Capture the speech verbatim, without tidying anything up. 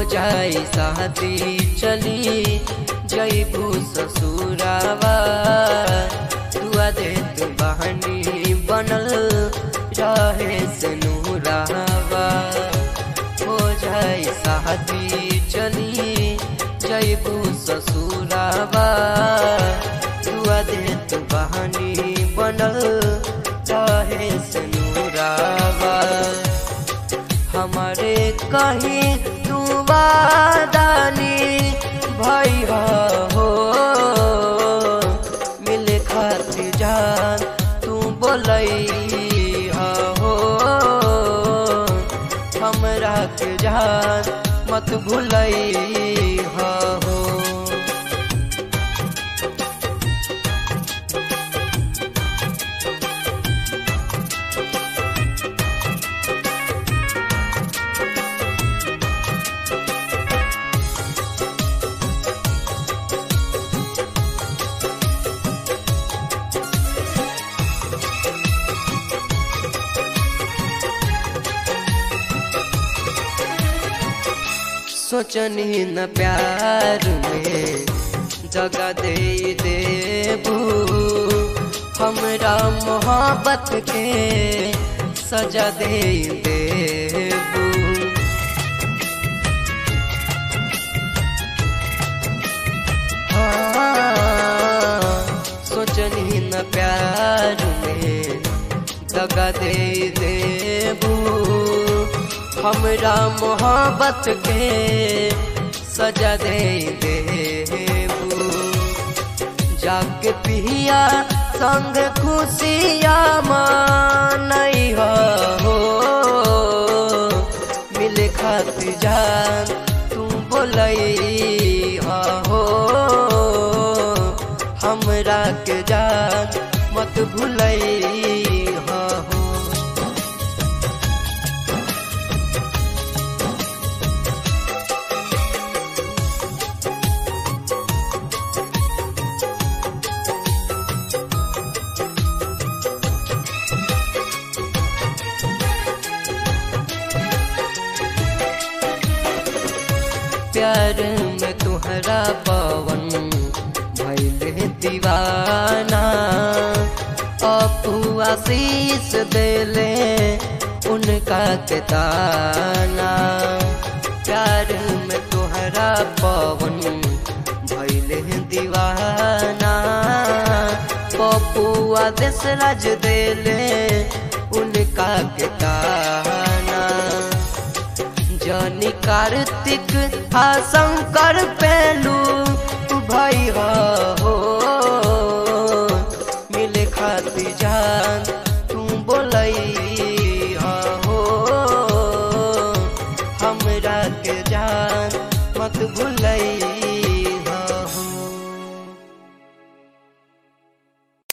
जाई शादी चली जईबू ससुरावा दुआ दे तू बहनी बनल रहे से नूरावा हो जाई शादी चली जईबू ससुरावा दुआ दे तू बहनी बनल रहे से नूरावा हमारे कहीं तू वादानी भैया हो मिले खातिर जान तू बोलई हो हमरा के जान मत भूलई हो सोचनी न प्यार में जगह दे देबू हमरा मोहब्बत के सजा दे देबू हाँ, सोचनी न प्यार में जगह दे देबू हमरा मोहब्बत के सजा दे देबू जाके पिया संग खुशिया मानई हो मिले खातिर जान तू बोलई हो हमरा के जान मत भूलई हो प्यार में तुहरा पवन भइले दीवाना अपू आशीष देले उनका के ताना प्यार में तुहरा पवन भइले दीवाना पप्पू आदेश राज देले उनका के ताना जनी कार्तिक हा शंकर पेलू भैया हो